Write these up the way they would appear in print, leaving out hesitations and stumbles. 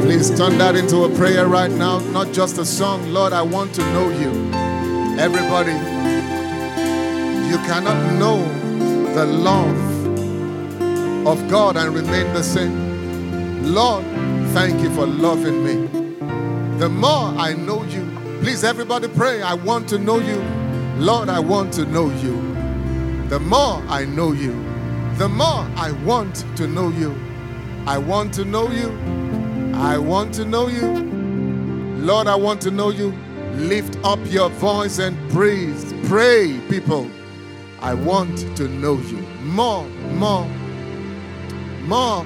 Please turn that into a prayer right now, not just a song. Lord, I want to know you. Everybody, you cannot know the love of God and remain the same. Lord, thank you for loving me. The more I know you, please everybody pray, I want to know you. Lord, I want to know you. The more I know you, the more I want to know you. I want to know you. I want to know you. Lord, I want to know you. Lift up your voice and praise. Pray, people. I want to know you. More, more, more.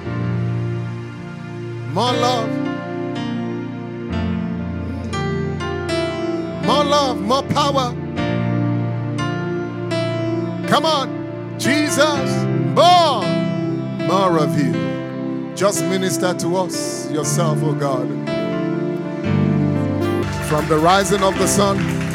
More love. More love, more power. Come on, Jesus, more of you. Just minister to us yourself, oh God. From the rising of the sun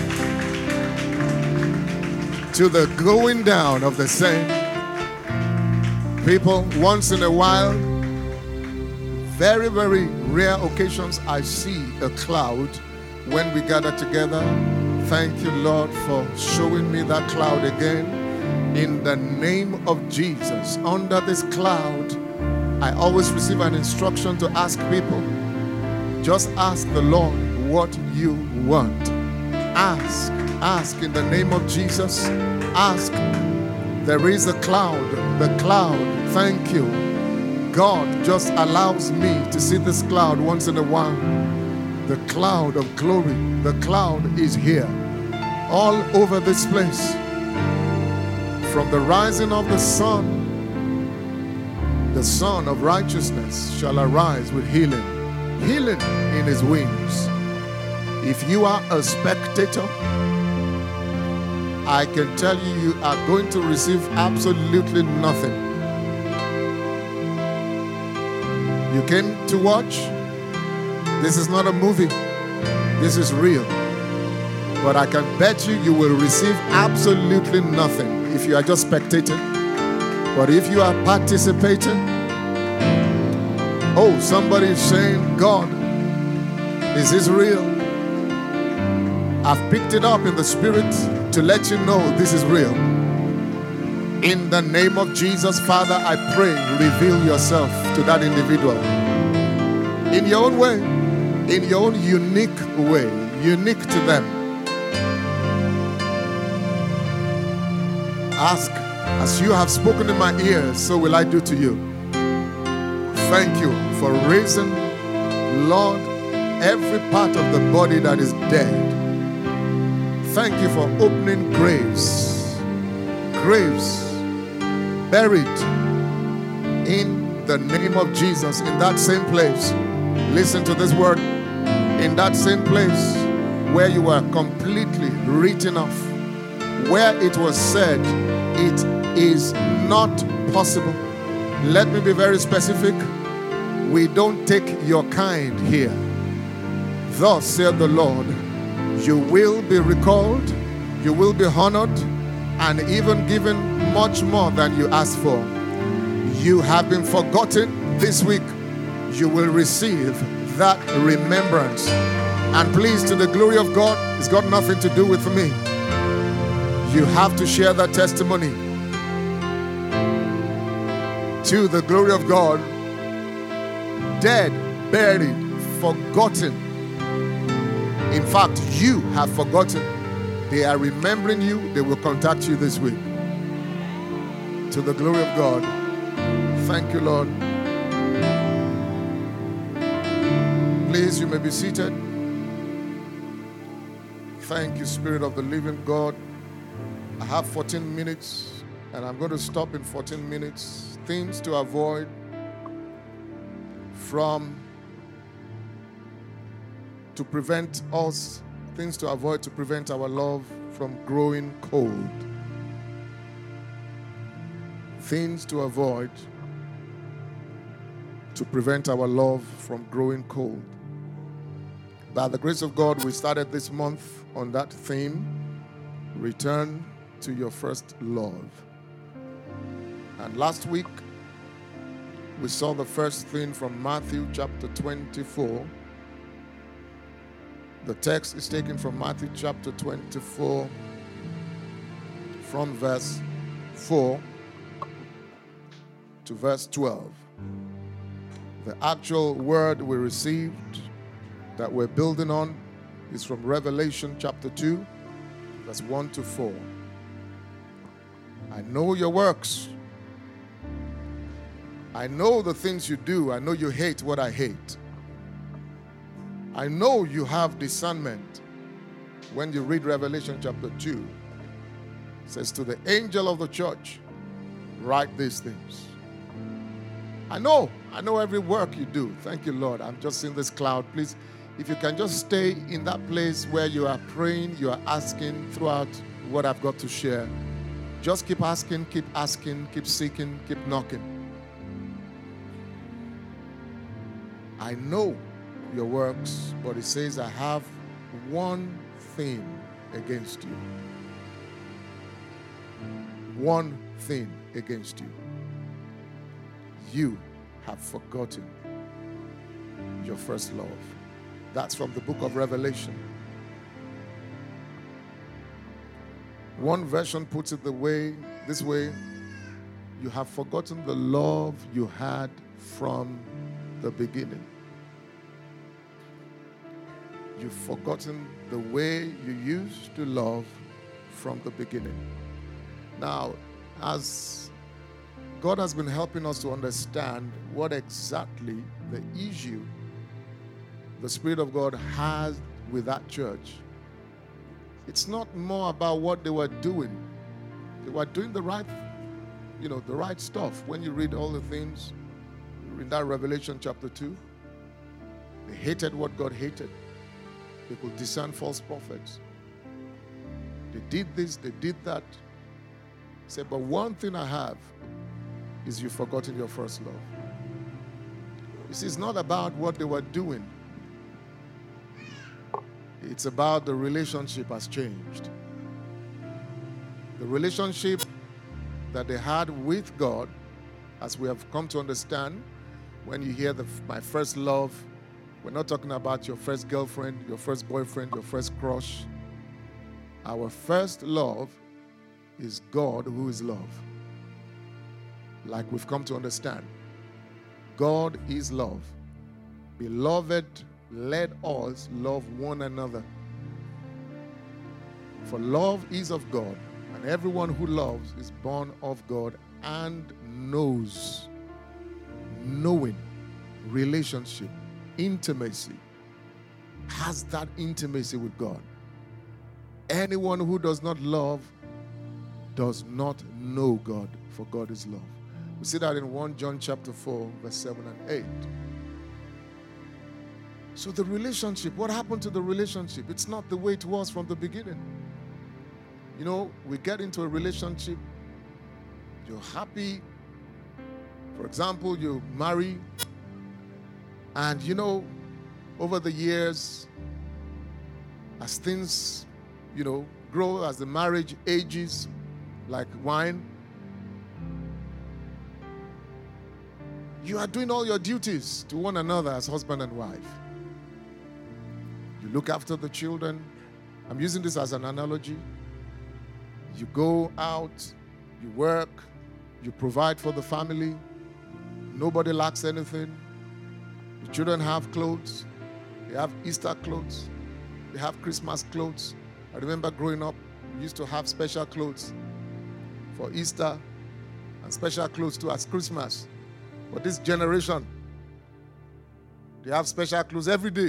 to the going down of the same. People, once in a while, very, very rare occasions, I see a cloud when we gather together. Thank you, Lord, for showing me that cloud again. In the name of Jesus, under this cloud, I always receive an instruction to ask people, just ask the Lord what you want. Ask in the name of Jesus. Ask. There is a cloud, the cloud. Thank you. God just allows me to see this cloud once in a while. The cloud of glory, the cloud is here, all over this place. From the rising of the Son of righteousness shall arise with healing in his wings. If you are a spectator, I can tell you, you are going to receive absolutely nothing. You came to watch. This is not a movie. This is real. But I can bet you, you will receive absolutely nothing if you are just spectating. But if you are participating, oh, somebody is saying, God, is this real? I've picked it up in the spirit to let you know this is real. In the name of Jesus, Father, I pray, reveal yourself to that individual. In your own way, in your own unique way, unique to them. Ask, as you have spoken in my ears, so will I do to you. Thank you for raising, Lord, every part of the body that is dead. Thank you for opening graves buried in the name of Jesus in that same place. Listen to this word. In that same place where you were completely written off, where it was said, it is not possible. Let me be very specific. We don't take your kind here. Thus saith the Lord, you will be recalled, you will be honored, and even given much more than you asked for. You have been forgotten this week. You will receive that remembrance. And please, to the glory of God, it's got nothing to do with me. You have to share that testimony. To the glory of God, dead, buried, forgotten. In fact, you have forgotten. They are remembering you. They will contact you this week. To the glory of God. Thank you, Lord. Please, you may be seated. Thank you, Spirit of the living God. I have 14 minutes, and I'm going to stop in 14 minutes. Things to avoid to prevent us, things to avoid to prevent our love from growing cold. Things to avoid to prevent our love from growing cold. By the grace of God, we started this month on that theme, return to your first love. And last week, We saw the first thing from Matthew chapter 24. The text is taken from Matthew chapter 24, from verse 4 to verse 12. The actual word we received that we're building on is from Revelation chapter 2, verse 1 to 4. I know your works. I know the things you do. I know you hate what I hate. I know you have discernment. When you read Revelation chapter 2, it says, to the angel of the church, write these things. I know every work you do. Thank you, Lord. I'm just in this cloud. Please, if you can just stay in that place where you are praying, you are asking throughout what I've got to share. Just keep asking, keep seeking, keep knocking. I know your works, but it says I have one thing against you. One thing against you. You have forgotten your first love. That's from the book of Revelation. One version puts it this way, you have forgotten the love you had from the beginning. You've forgotten the way you used to love from the beginning. Now, as God has been helping us to understand what exactly the issue the Spirit of God has with that church, it's not more about what they were doing. They were doing the right stuff. When you read all the things in that Revelation chapter 2, they hated what God hated. They could discern false prophets. They did this, they did that. He said, but one thing I have is you've forgotten your first love. You see, it's not about what they were doing. It's about the relationship has changed. The relationship that they had with God, as we have come to understand, when you hear my first love, we're not talking about your first girlfriend, your first boyfriend, your first crush. Our first love is God, who is love. Like we've come to understand. God is love. Beloved, let us love one another. For love is of God, and everyone who loves is born of God and knows. Knowing, relationship, intimacy, has that intimacy with God. Anyone who does not love does not know God, for God is love. We see that in 1 John chapter 4, verse 7 and 8. So the relationship, what happened to the relationship? It's not the way it was from the beginning. You know, we get into a relationship, you're happy. For example, you marry, and you know, over the years, as things, grow, as the marriage ages, like wine, you are doing all your duties to one another as husband and wife. You look after the children. I'm using this as an analogy. You go out, you work, you provide for the family. Nobody lacks anything. The children have clothes. They have Easter clothes. They have Christmas clothes. I remember growing up, we used to have special clothes for Easter and special clothes too as Christmas. But this generation, they have special clothes every day.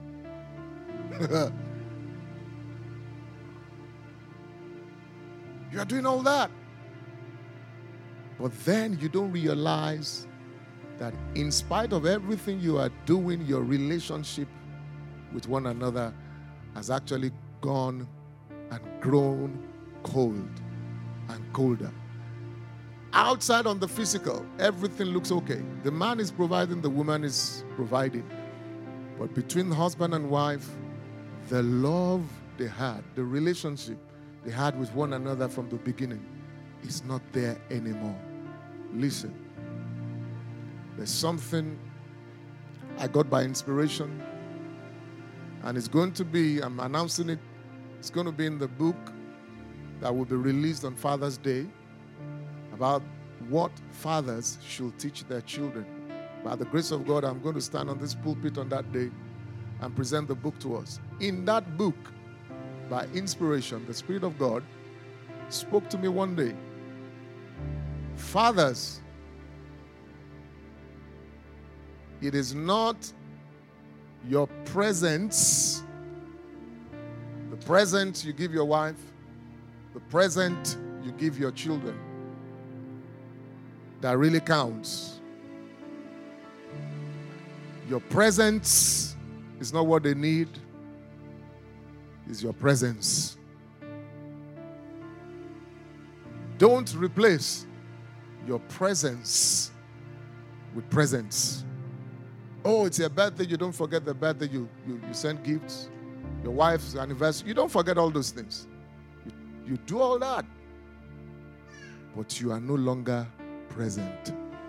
You are doing all that. But then you don't realize that in spite of everything you are doing, your relationship with one another has actually gone and grown cold and colder. Outside on the physical, everything looks okay. The man is providing, the woman is providing. But between husband and wife, the love they had, the relationship they had with one another from the beginning is not there anymore. Listen, There's something I got by inspiration, and it's going to be, I'm announcing it, it's going to be in the book that will be released on Father's Day about what fathers should teach their children. By the grace of God, I'm going to stand on this pulpit on that day and present the book to us. In that book, by inspiration, the Spirit of God spoke to me one day. Fathers, it is not your presents, the present you give your wife, the present you give your children, that really counts. Your presence is not what they need, it's your presence. Don't replace your presence with presents. Oh, it's your birthday, you don't forget the birthday, you send gifts. Your wife's anniversary, you don't forget all those things. You do all that, but you are no longer present.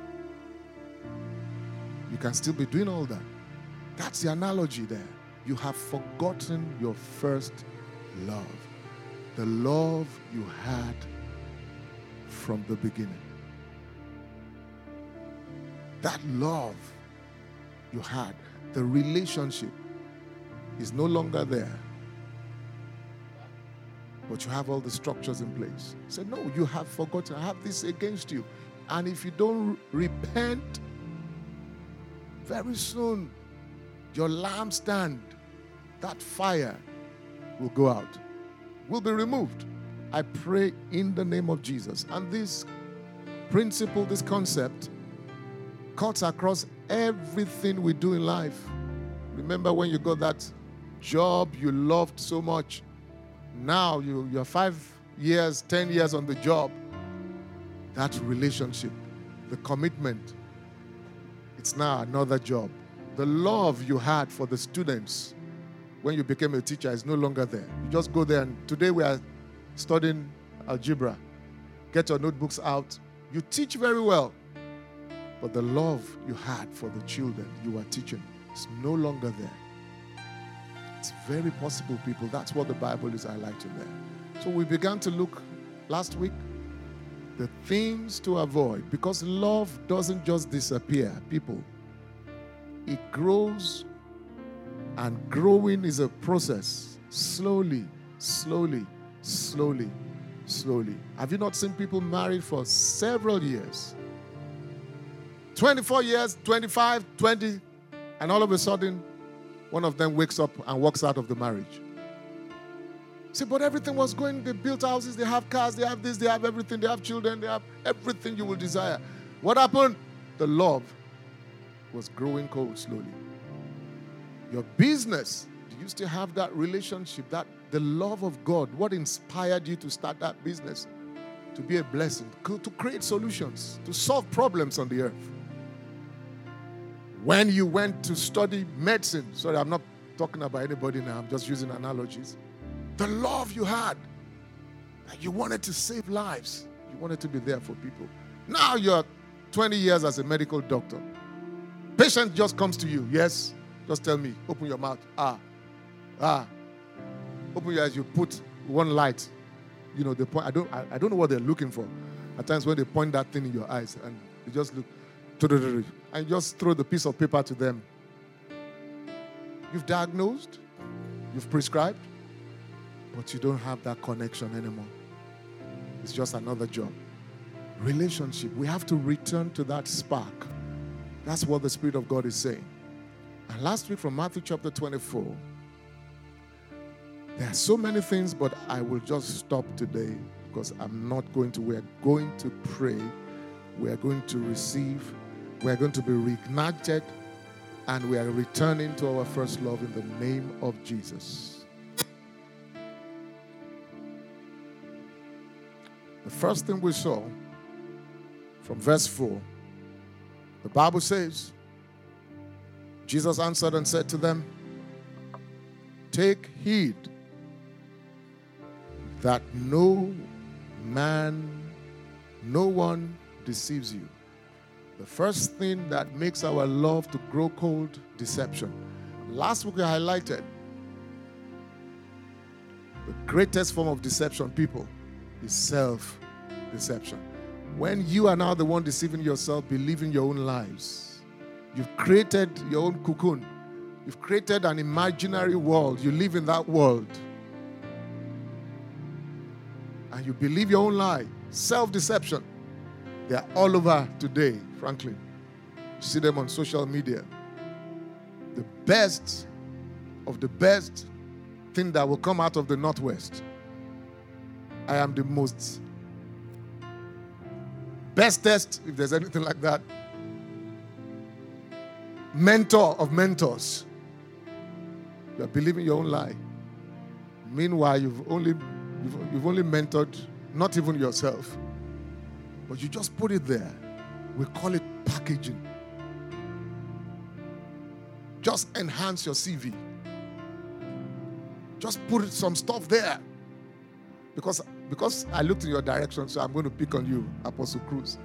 You can still be doing all that. That's the analogy there. You have forgotten your first love, the love you had from the beginning. That love you had, the relationship is no longer there. But you have all the structures in place. Say, no, you have forgotten. I have this against you. And if you don't repent, very soon your lampstand, that fire will go out, will be removed. I pray in the name of Jesus. And this principle, this concept, cuts across everything we do in life. Remember when you got that job you loved so much? Now you're 5 years, 10 years on the job. That relationship, the commitment, it's now another job. The love you had for the students when you became a teacher is no longer there. You just go there, and today we are studying algebra. Get your notebooks out. You teach very well, but the love you had for the children you were teaching is no longer there. It's very possible, people. That's what the Bible is highlighting there. So we began to look last week the things to avoid, because love doesn't just disappear, people. It grows, and growing is a process. Slowly, slowly, slowly, slowly. Have you not seen people married for several years? 24 years, 25, 20, and all of a sudden, one of them wakes up and walks out of the marriage. See, but everything was going, they built houses, they have cars, they have this, they have everything, they have children, they have everything you will desire. What happened? The love was growing cold slowly. Your business, do you still have that relationship, that the love of God? What inspired you to start that business? To be a blessing, to create solutions, to solve problems on the earth. When you went to study medicine, sorry, I'm not talking about anybody now, I'm just using analogies. The love you had, that you wanted to save lives, you wanted to be there for people. Now you're 20 years as a medical doctor. Patient just comes to you, yes, just tell me, open your mouth, open your eyes, you put one light, you know, the point, I don't know what they're looking for. At times when they point that thing in your eyes and you just look, and just throw the piece of paper to them. You've diagnosed, you've prescribed, but you don't have that connection anymore. It's just another job. Relationship, we have to return to that spark. That's what the Spirit of God is saying. And last week from Matthew chapter 24, there are so many things, but I will just stop today because I'm not going to. We're going to pray. We're going to receive. We're going to be reignited, and we are returning to our first love in the name of Jesus. The first thing we saw from verse 4, the Bible says, Jesus answered and said to them, take heed that no one deceives you. The first thing that makes our love to grow cold, deception. Last week I highlighted the greatest form of deception, people, is self-deception. When you are now the one deceiving yourself, believing your own lies, you've created your own cocoon. You've created an imaginary world. You live in that world. And you believe your own lie. Self-deception. They are all over today, frankly. You see them on social media. The best of the best thing that will come out of the Northwest. I am the most bestest, if there's anything like that, mentor of mentors. You are believing your own lie. Meanwhile, you've only mentored not even yourself, but you just put it there. We call it packaging. Just enhance your CV. Just put some stuff there. Because I looked in your direction, so I'm going to pick on you, Apostle Cruz.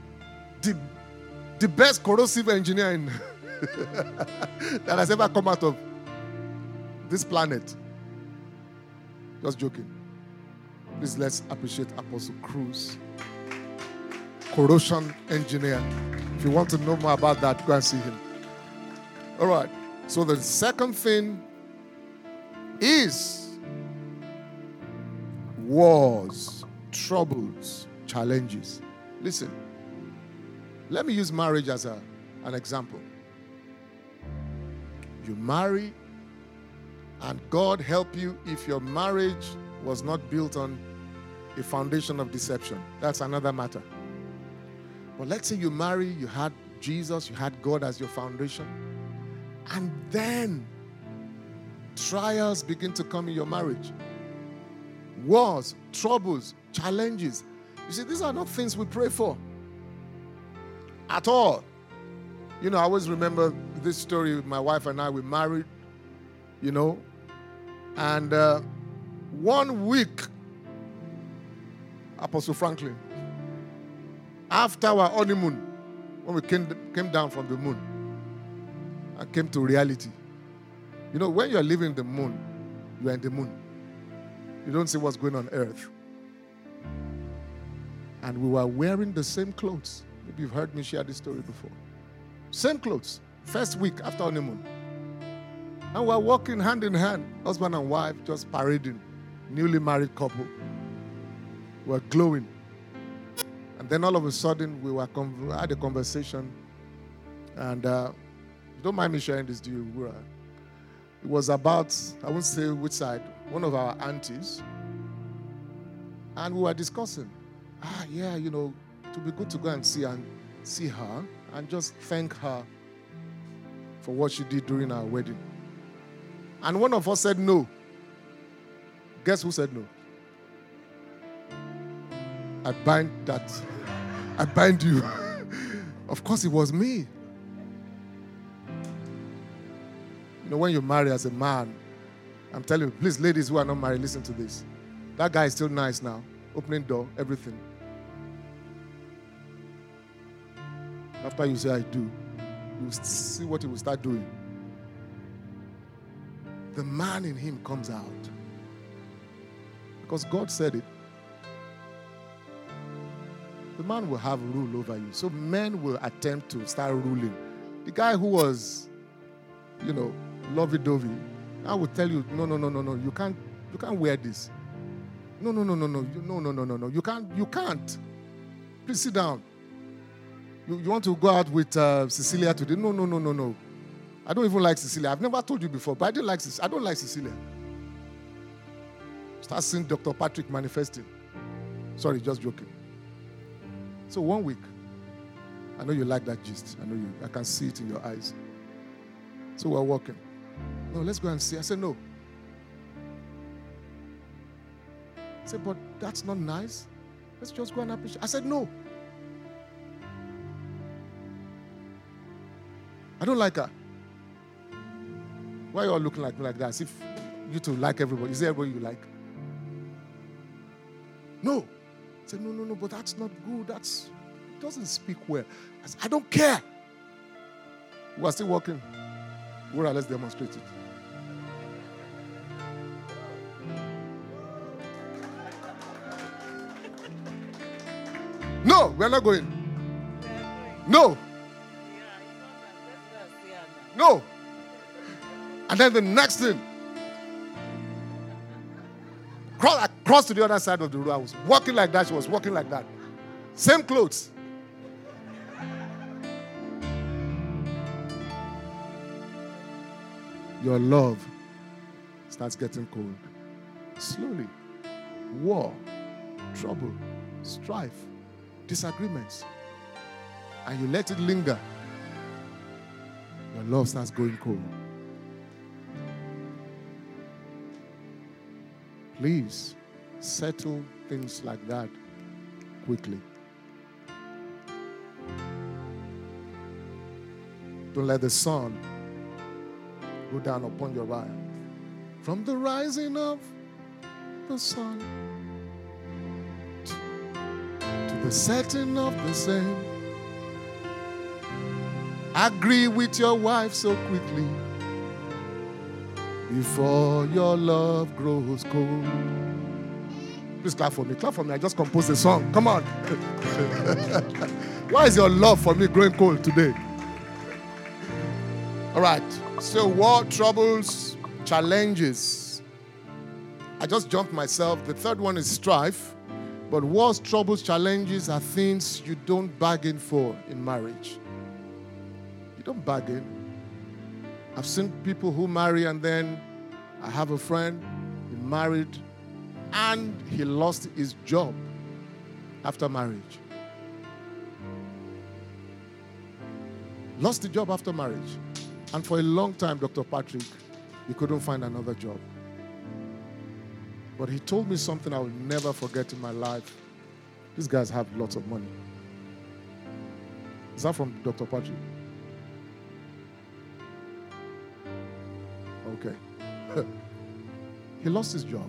The best corrosive engineer that has ever come out of this planet. Just joking. Please let's appreciate Apostle Cruz. Corrosion engineer. If you want to know more about that, go and see him. All right. So the second thing is wars, troubles, challenges. Listen, let me use marriage as an example. You marry, and God help you if your marriage was not built on a foundation of deception. That's another matter. But let's say you marry, you had Jesus, you had God as your foundation, and then trials begin to come in your marriage. Wars, troubles, challenges. You see, these are not things we pray for at all. You know, I always remember this story with my wife and I. We married, you know, and 1 week, Apostle Franklin, after our honeymoon, when we came down from the moon and came to reality. You know, when you're living the moon, you are in the moon. You don't see what's going on earth. And we were wearing the same clothes. Maybe you've heard me share this story before. Same clothes. First week after honeymoon. And we're walking hand in hand, husband and wife, just parading. Newly married couple. We're glowing. And then all of a sudden, we had a conversation. And don't mind me sharing this to you. It was about, I won't say which side, one of our aunties. And we were discussing. Yeah, you know, it would be good to go and see her and just thank her for what she did during our wedding. And one of us said no. Guess who said no? I bind you. Of course, it was me. You know, when you marry as a man, I'm telling you, please, ladies who are not married, listen to this. That guy is still nice now. Opening door, everything. After you say, I do, you see what he will start doing. The man in him comes out. Because God said it. The man will have rule over you. So men will attempt to start ruling. The guy who was, you know, lovey-dovey, I will tell you, no, you can't wear this. No, you can't. Please sit down. You want to go out with Cecilia today? No. I don't even like Cecilia. I've never told you before, but I don't like Cecilia. Start seeing Dr. Patrick manifesting. Sorry, just joking. So 1 week, I know you like that gist. I can see it in your eyes. So we're walking. No, let's go and see. I said, no. I said, but that's not nice. Let's just go and appreciate. I said, no. I don't like her. Why are you all looking like me like that? As if you two like everybody. Is there everybody you like? No. I said, no, but that's not good. doesn't speak well. I said, I don't care. We are still working. Well, let's demonstrate it. No, we're not going. No. No. And then the next thing, cross to the other side of the room. I was walking like that. She was walking like that. Same clothes. Your love starts getting cold. Slowly. War, trouble, strife, disagreements. And you let it linger. Your love starts going cold. Please settle things like that quickly. Don't let the sun go down upon your eye. From the rising of the sun to the setting of the same. Agree with your wife so quickly before your love grows cold. Please clap for me. Clap for me. I just composed a song. Come on. Why is your love for me growing cold today? All right. So war, troubles, challenges. I just jumped myself. The third one is strife. But wars, troubles, challenges are things you don't bargain for in marriage. You don't bargain. I've seen people who marry and then I have a friend, he married and he lost his job after marriage. Lost the job after marriage. And for a long time, Dr. Patrick, he couldn't find another job. But he told me something I will never forget in my life. These guys have lots of money. Is that from Dr. Patrick? Okay. He lost his job.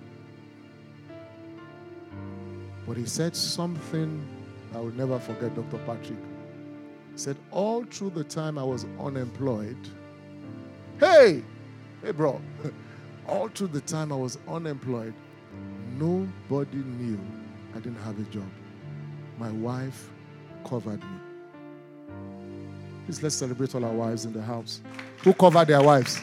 But he said something I will never forget, Dr. Patrick. He said, all through the time I was unemployed, hey bro, all through the time I was unemployed, nobody knew I didn't have a job. My wife covered me. Please, let's celebrate all our wives in the house. Who covered their wives?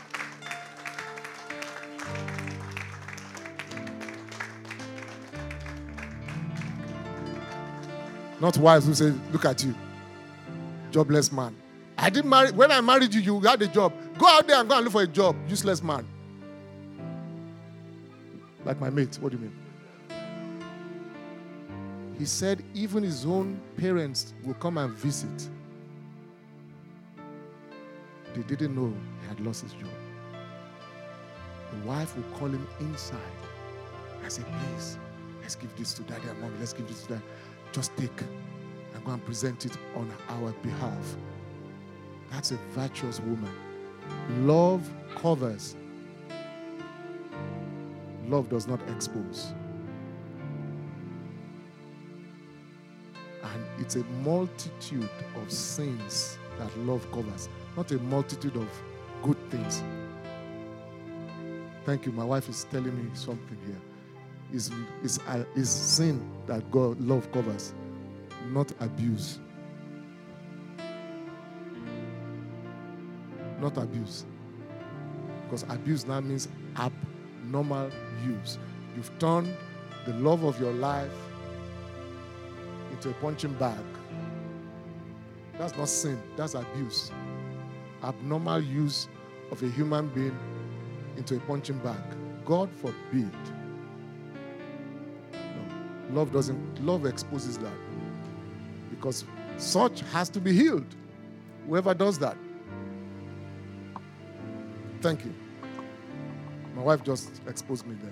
Not wives who say, look at you, jobless man. I didn't marry. When I married you, you had a job. Go out there and go and look for a job, useless man. Like my mate, what do you mean? He said even his own parents will come and visit. They didn't know he had lost his job. The wife will call him inside. I said, please, let's give this to daddy and mommy. Let's give this to daddy. Just take and go and present it on our behalf. That's a virtuous woman. Love covers. Love does not expose. And it's a multitude of sins that love covers, not a multitude of good things. Thank you. My wife is telling me something here. Is sin that love covers, not abuse. Not abuse. Because abuse now means abnormal use. You've turned the love of your life into a punching bag. That's not sin, that's abuse. Abnormal use of a human being into a punching bag. God forbid. No, love exposes that. Because such has to be healed. Whoever does that. Thank you. My wife just exposed me there.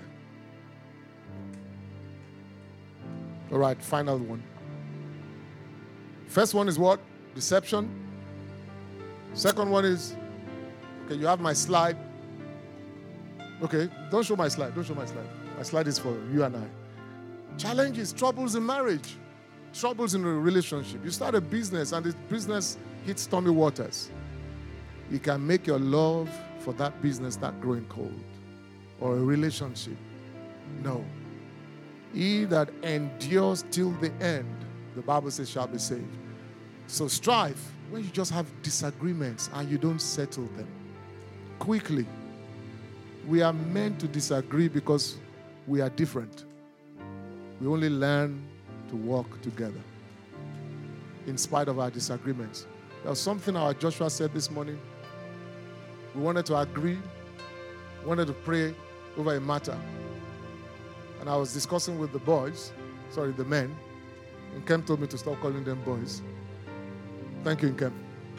All right, final one. First one is what? Deception. Second one is, okay, you have my slide. Okay, don't show my slide. Don't show my slide. My slide is for you and I. Challenges, troubles in marriage. troubles in a relationship. You start a business and the business hits stormy waters. You can make your love for that business start growing cold. Or a relationship. No. He that endures till the end, the Bible says, shall be saved. So strife, when you just have disagreements and you don't settle them quickly. We are meant to disagree because we are different. We only learn to walk together in spite of our disagreements. There was something our Joshua said this morning. We wanted to agree, wanted to pray over a matter. And I was discussing with the men. And Nkem told me to stop calling them boys. Thank you, Nkem.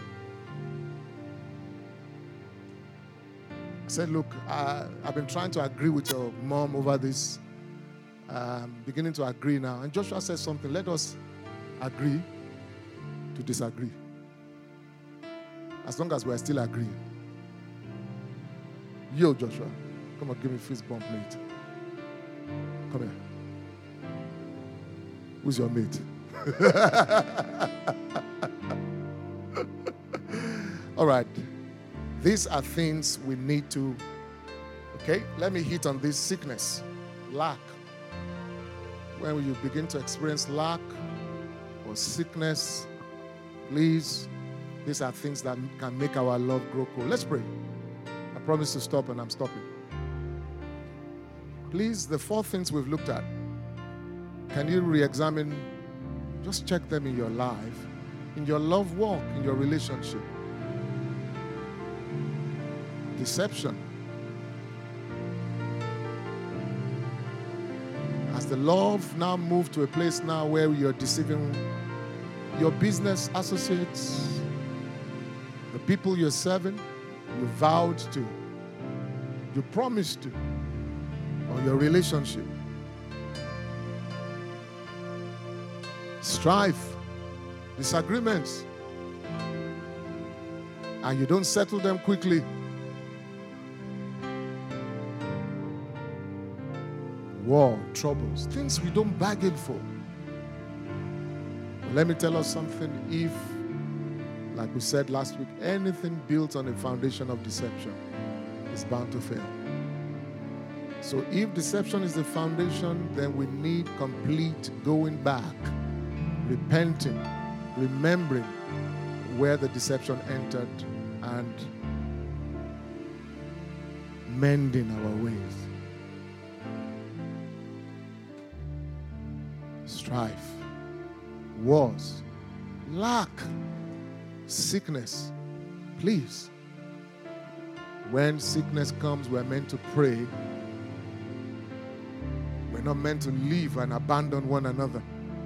I said, look, I've been trying to agree with your mom over this. I'm beginning to agree now. And Joshua said something. Let us agree to disagree. As long as we're still agreeing. Yo, Joshua, come on, give me fist bump, mate. Come here. Who's your mate? All right. These are things we need to, okay? Let me hit on this sickness, lack. When you begin to experience lack or sickness, please, these are things that can make our love grow cold. Let's pray. I promise to stop and I'm stopping. Please, the 4 things we've looked at, can you re-examine, just check them in your life, in your love walk, in your relationship. Deception. Has the love now moved to a place now where you're deceiving your business associates, the people you're serving, you vowed to, you promised to, or your relationship? Strife, disagreements, and you don't settle them quickly. War, troubles, things we don't bargain for. But let me tell us something. If, like we said last week, anything built on a foundation of deception is bound to fail. So if deception is the foundation, then we need complete going back, repenting, remembering where the deception entered, and mending our ways. Strife, wars, lack, sickness. Please, when sickness comes, we're meant to pray. We're not meant to leave and abandon one another.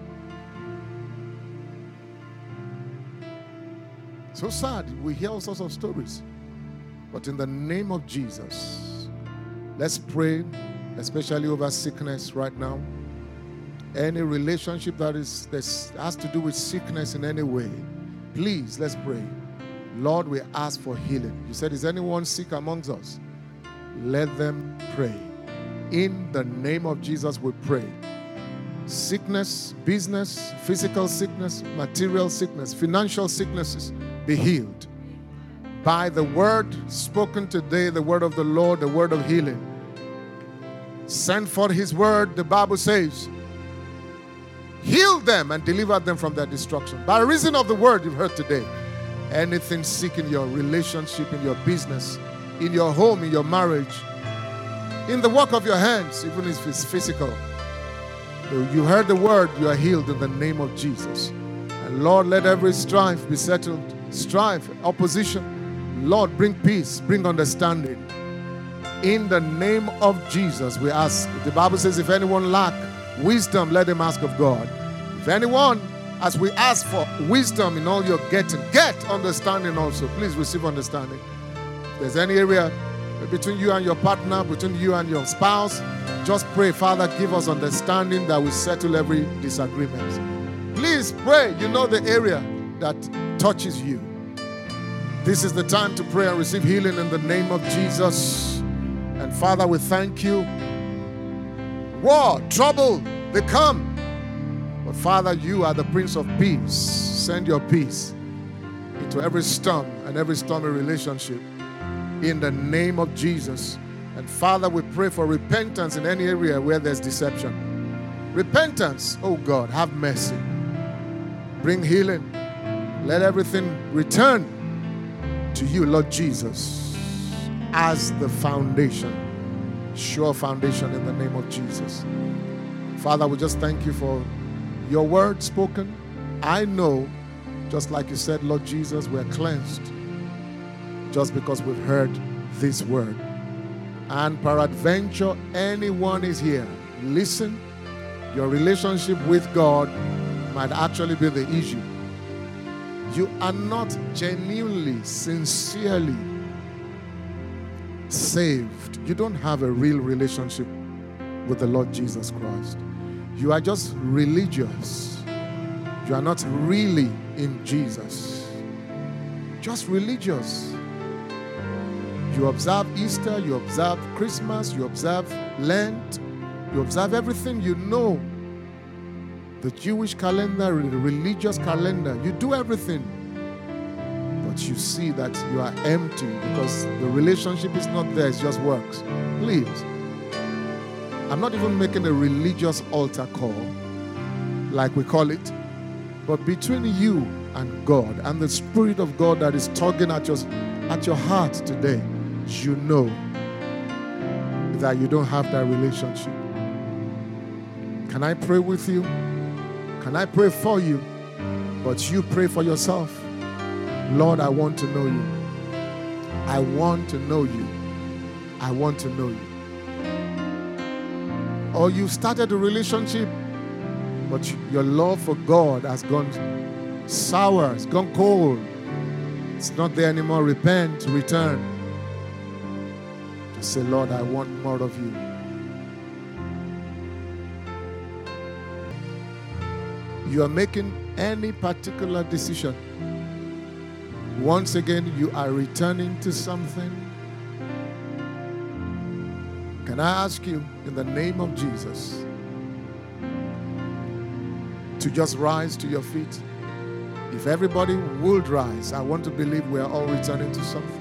So sad, we hear all sorts of stories. But in the name of Jesus, let's pray, especially over sickness right now. Any relationship that has to do with sickness in any way, please, let's pray. Lord, we ask for healing. You said, is anyone sick amongst us? Let them pray. In the name of Jesus, we pray. Sickness, business, physical sickness, material sickness, financial sicknesses, be healed. By the word spoken today, the word of the Lord, the word of healing. Send forth his word, the Bible says. Heal them and deliver them from their destruction. By reason of the word you've heard today, anything sick in your relationship, in your business, in your home, in your marriage, in the work of your hands, even if it's physical, you heard the word, you are healed in the name of Jesus. And Lord, let every strife be settled. Strife, opposition, Lord, bring peace, bring understanding. In the name of Jesus, we ask. The Bible says, if anyone lack wisdom, let him ask of God. If anyone, as we ask for wisdom in all you're getting, get understanding also. Please receive understanding. If there's any area between you and your partner, between you and your spouse, just pray, Father, give us understanding that we settle every disagreement. Please pray. You know the area that touches you. This is the time to pray and receive healing in the name of Jesus. And Father, we thank you. War, trouble, they come. But Father, you are the Prince of Peace. Send your peace into every storm and every stormy relationship in the name of Jesus. And Father, we pray for repentance in any area where there's deception. Repentance, oh God, have mercy. Bring healing. Let everything return to you, Lord Jesus, as the foundation, sure foundation in the name of Jesus. Father, we just thank you for your word spoken. I know, just like you said, Lord Jesus, we're cleansed just because we've heard this word. And peradventure, anyone is here, listen, your relationship with God might actually be the issue. You are not genuinely, sincerely saved. You don't have a real relationship with the Lord Jesus Christ. You are just religious. You are not really in Jesus. Just religious. You observe Easter, you observe Christmas, you observe Lent, you observe everything you know. The Jewish calendar, the religious calendar, you do everything. But you see that you are empty because the relationship is not there, it's just works. Please. I'm not even making a religious altar call, like we call it, but between you and God and the Spirit of God that is tugging at your heart today, you know that you don't have that relationship. Can I pray with you? Can I pray for you? But you pray for yourself. Lord, I want to know you. I want to know you. I want to know you. Or you started a relationship, but your love for God has gone sour, it's gone cold. It's not there anymore. Repent, return. Just say, Lord, I want more of you. You are making any particular decision. Once again, you are returning to something. Can I ask you, in the name of Jesus, to just rise to your feet? If everybody would rise, I want to believe we are all returning to something.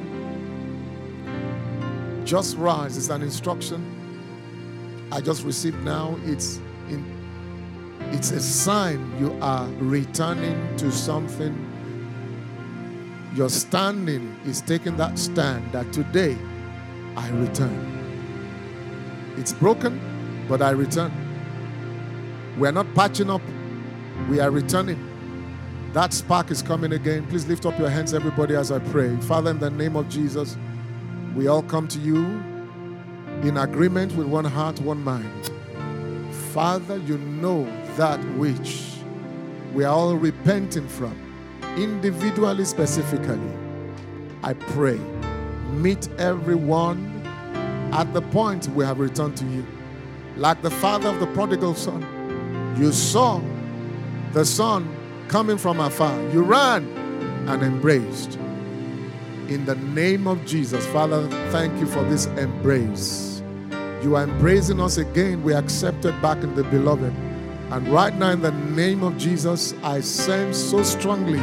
Just rise. It's an instruction I just received now. It's a sign you are returning to something. Your standing is taking that stand that today I return. It's broken, but I return. We are not patching up. We are returning. That spark is coming again. Please lift up your hands, everybody, as I pray. Father, in the name of Jesus, we all come to you in agreement with one heart, one mind. Father, you know that which we are all repenting from, individually, specifically. I pray, meet everyone at the point we have returned to you. Like the father of the prodigal son, you saw the son coming from afar. You ran and embraced. In the name of Jesus, Father, thank you for this embrace. You are embracing us again. We are accepted back in the beloved. And right now, in the name of Jesus, I sense so strongly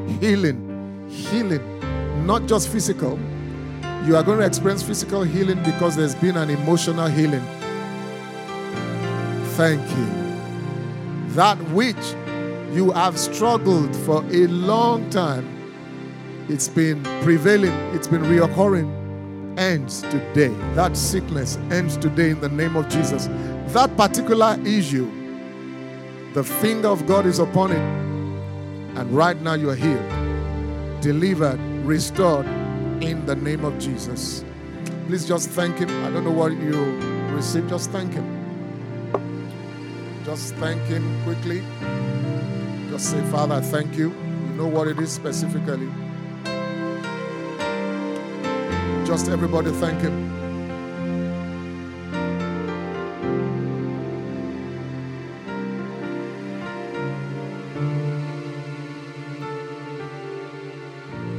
healing, not just physical. You are going to experience physical healing because there's been an emotional healing. Thank you. That which you have struggled for a long time, it's been prevailing, it's been reoccurring, ends today. That sickness ends today in the name of Jesus. That particular issue, the finger of God is upon it. And right now you are healed, delivered, restored in the name of Jesus. Please just thank him. I don't know what you received. Just thank him. Just thank him quickly. Just say, Father, I thank you. You know what it is specifically. Just everybody thank him.